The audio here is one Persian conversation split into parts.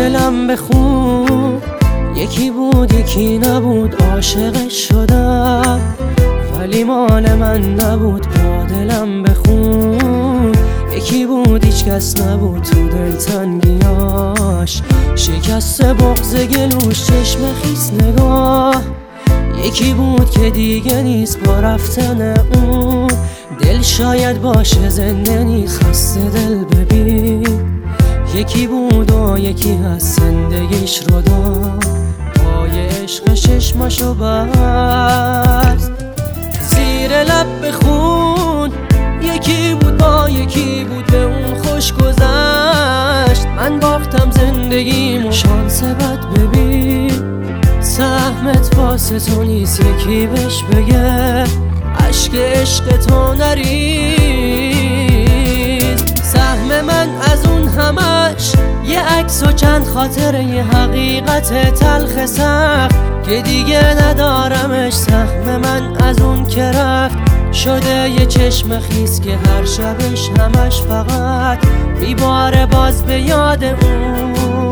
دلم بخون، یکی بود یکی نبود، عاشقش شدم ولی مال من نبود. با دلم بخون، یکی بود هیچ کس نبود، تو دلتنگیاش شکست بغض گلوش، چشم خیس نگاه. یکی بود که دیگه نیست، با رفتن اون دل شاید باشه زنده نیست. خسته دل ببین، یکی بود و یکی هست، زندگیش رو داد پای عشق چشماشو بست. زیر لب بخون، یکی بود با یکی بود، به اون خوش گذشت. من باختم زندگیمو، شانس بد ببین، سهمت واسه تو نیست. یکی بهش بگه عشق عشق تو نریز. سهم من از اون همش یه عکس و چند خاطره، یه حقیقت تلخ سخت که دیگه ندارمش. سهم من از اون که رفت شده یه چشم خیس که هر شبش همش فقط میباره باز به یاد اون.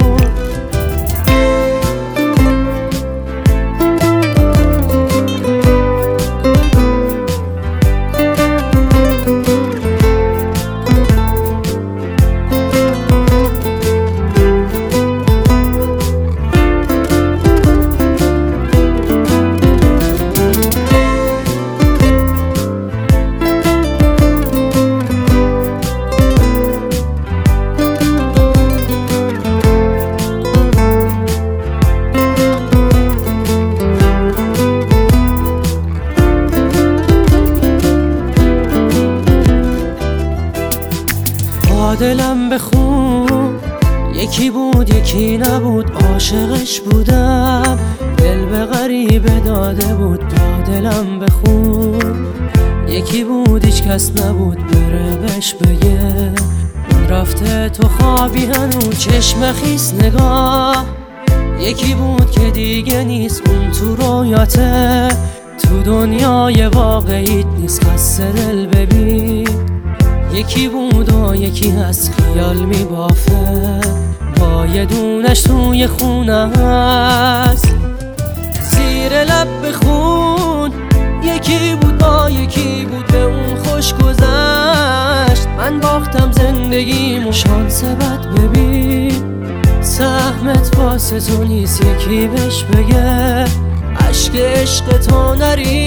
دلم بخون، یکی بود یکی نبود، عاشقش بودم دل به غریبه داده بود. با دلم بخون، یکی بود هیچ کس نبود، بره بهش بگه اون رفته تو خوابی هنوز، چشم خیس نگاه. یکی بود که دیگه نیست، اون تو رویاته، تو دنیای واقعیت نیست. خسته دل ببین، یکی بود و یکی هست، خیال میبافه با یه دونش توی خونه هست. زیر لب بخون، یکی بود با یکی بود، به اون خوش گذشت. من باختم زندگیمو، شانس بد ببین، سهمت واسه تو نیست. یکی بهش بگه عشق عشق تو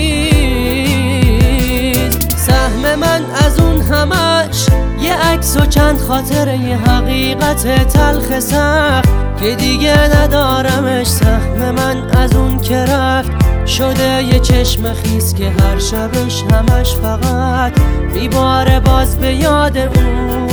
نریز. سهم من از اون همش یه عکس و چند خاطره، یه حقیقت تلخ سخت که دیگه ندارمش. سهم من از اون که رفت شده یه چشم خیس که هر شبش همش فقط میباره باز به یاد اون.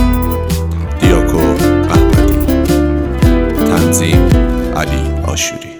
علی آشوری.